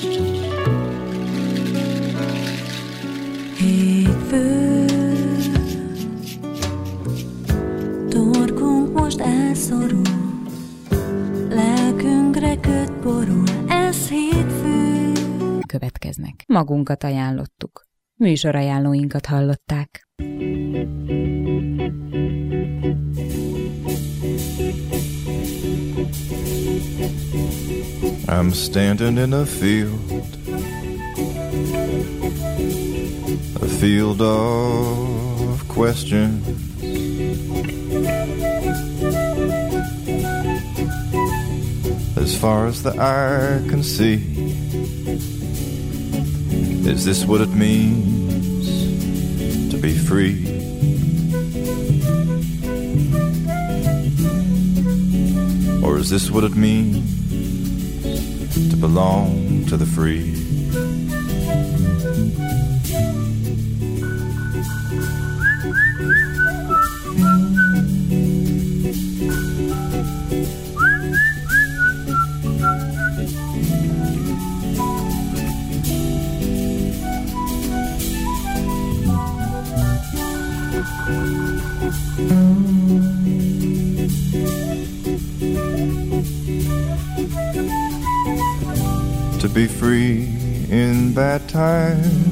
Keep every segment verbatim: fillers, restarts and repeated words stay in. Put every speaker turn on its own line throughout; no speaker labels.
Hétfő, torkunk most elszorul, lelkünkre köt borul, ez hétfő.
Következnek. Magunkat ajánlottuk. Műsorajánlóinkat hallották.
I'm standing in a field, a field of questions. As far as the eye can see, is this what it means to be free? Or is this what it means to belong to the free? To be free in bad times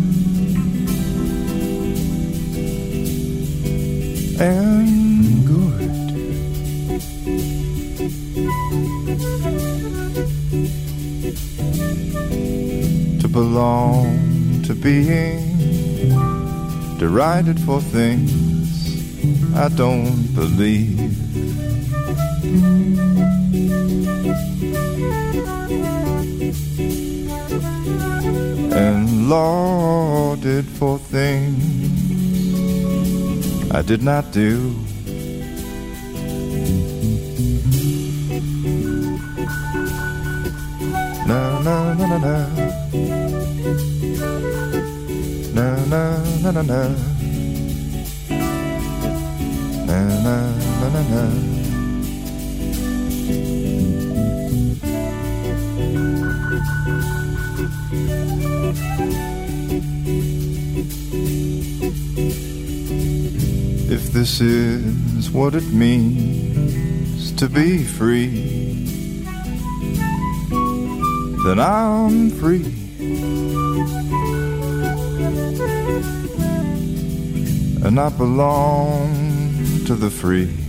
and good, to belong to being derided for things I don't believe. And lauded for things I did not do. Na na na na na, na na na na na, na na na na na. If this is what it means to be free, then I'm free. And I belong to the free.